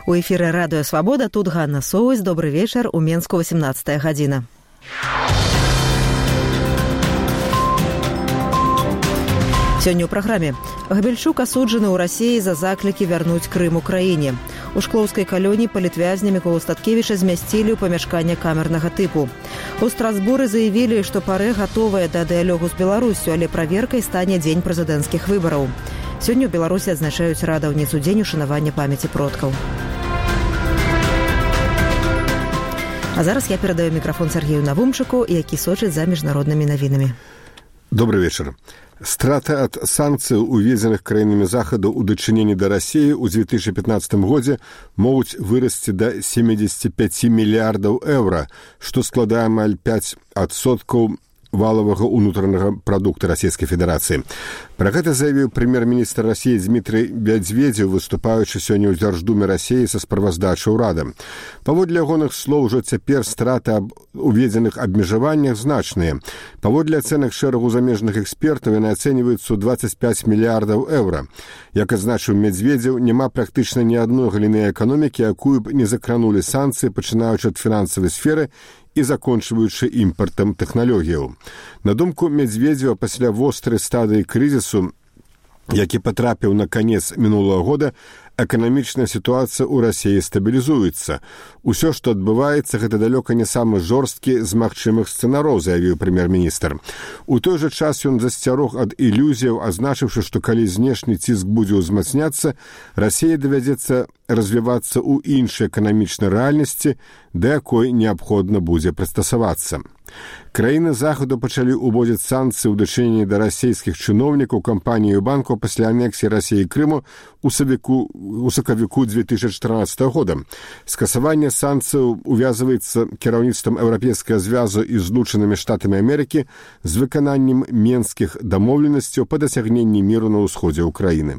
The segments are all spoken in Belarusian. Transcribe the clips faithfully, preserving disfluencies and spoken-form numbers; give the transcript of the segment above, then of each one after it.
У эфіры радыё Свабода, тут Ганна Соўсь. Добры вечар, у Менску восемнадцатая гадзіна. Сёння ў праграме. Габельчук асуджаны ў Расіі за заклікі вярнуць Крым Украіне. У шклоўскай калоніі палітвязня Міколу Статкевіча змясцілі ў памяшканне камернага тыпу. У Страсбуры заявілі, што парэ гатовая да дыялогу з Беларусю, але праверкай стане дзень прэзідэнцкіх выбараў. Сёння ў Беларусі адзначаюць радаўніцу дзень ушанавання памяці продкаў. А зараз я перадаю мікрафон Сергею Навумчыку, які сочыць за міжнароднымі навінамі. Добрый вечер. Страты ад санкцыяў, уведзеных краінамі захаду ў дачыненні да Расіі ў две тысячи пятнадцатым годзе могуць вырасці да семьдесят пять мільярдаў еўра, што складае амаль пяць адсоткаў валовага ўнутранага прадукта Расійскай Федэрацыі. Пра гэта заявіў прэм'ер-міністр Расіі Дмітрый Медведзеў, выступаючы сёння ў Дзярждуме Расіі са справаздачай урада. Паводле ягоных слоў, ужо цяпер страты аб уведзеных абмежаваннях значныя. Паводле ацэнак шэрагу замежных экспертаў яны ацэньваюцца ў двадцать пять мільярдаў еўра. Як адзначыў Медведзеў, няма практычна ні адной галіны эканомікі, якую б не закранулі санкцыі, пачынаючы ад фінансавай сферы і закончваючы імпартам тэхналогіяў. На думку Медведзева, пасля вострай стадыі крызісу, які патрапіў на канец мінулага года, эканамічная сітуацыя ў Расіі стабілізуецца. Усё, што адбываецца, гэта далёка не самы жорсткі з магчымых сцэнароў, заявіў прэм'ер-міністр. У той жа час ён засцярог ад ілюзіяў, азначыўшы, што калі знешні ціск будзе ўзмацняцца, Расіі давядзецца развівацца ў іншай эканамічнай рэальнасці, да якой неабходна будзе прыстасавацца. Краіны захаду пачалі ўводзіць санкцыі ў дачыненні да расійскіх чыноўнікаў, кампаній і банкаў пасля анексіі Расіі Крыму у сакавіку, у сакавіку две тысячи чатырнаццатага года. Скасаванне санкцыяў увязываецца кіраўніцтвам Еўрапейскага звязу і Злучанымі Штатамі Амерыкі з выкананнем менскіх дамоўленасцяў па дасягненні міру на ўсходзе ўкраіны.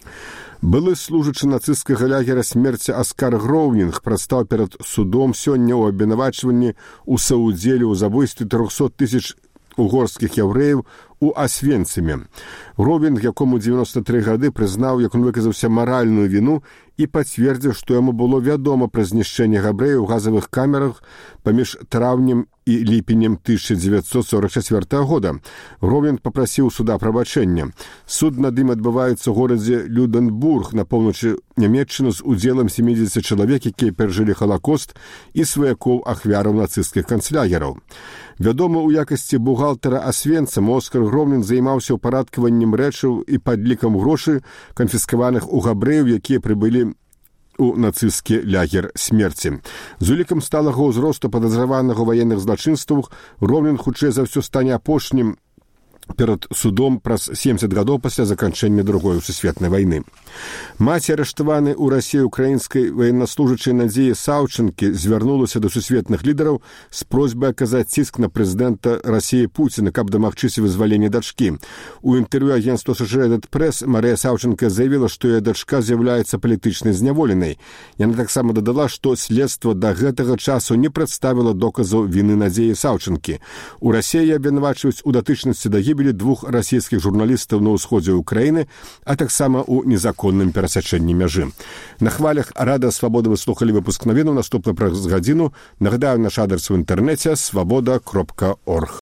Былы служачы нацысцкага лагера смерці Аскар Гроўнінг прадстаў перад судом сёння ў абвінавачванні ў саўдзеле ў забойстве трохсот тысяч угорскіх яўрэяў у Асвенцыме. Гроўнінг, якому девяносто три гады, прызнаў, як он выказаўся, маральную віну і пацвердзіў, што яму было вядома пра знішчэнне габрэяў у газавых камерах паміж траўнем і ліпенем тысяча девятьсот сорок четвёртого года. Гроўнінг папрасіў суда прабачэння. Суд над ім адбываецца ў горадзе Люденбург на поўначы Нямецчыны з удзелам семьдесят чалавек, якія перажылі Халакост, і сваякоў ахвяраў нацысцкіх канцлягераў. Вядомы ў якасці бухгалтара Асвенцыма, Оскар Гроўнінг займаўся ўпарадкаваннем рэчаў і падлікам грошай, канфіскаваных у габрэяў, якія прыбылі у нацысцкі лагер смерці. З улікам сталага ўзросту падазраванага ў ваенных злачынствах, Гроўнінг хутчэй за ўсё стане апошнім перад судом праз семьдесят гадоў пасля заканчэння другой сусветнай вайны. Маці арыштаванай у Расіі украінскай ваеннаслужачай Надзеі Саўчынкі звярнулася да сусветных лідараў з просьбай аказаць ціск на прэзідэнта Расіі Пуціна, каб дамагчыся вызвалення дачкі. У інтэрв'ю агенцтва Associated Press Марыя Саўчынка заявіла, што яе дачка з'яўляецца палітычнай зняволенай. Яна таксама дадала, што следства да гэтага часу не прадставіла доказаў віны Надзеі Саўчынкі. У Расіі абвінавачваюць у датычнасці да гібелі двух расійскіх журналістаў на ўсходзе ўкраіны, а таксама ў незаконным перасячэнні мяжы. На хвалях Радыё Свабода вы слухалі выпуск навінаў, наступны праз гадзіну. Нагадаю, наш адрес у інтэрнэце свабода кропка орг.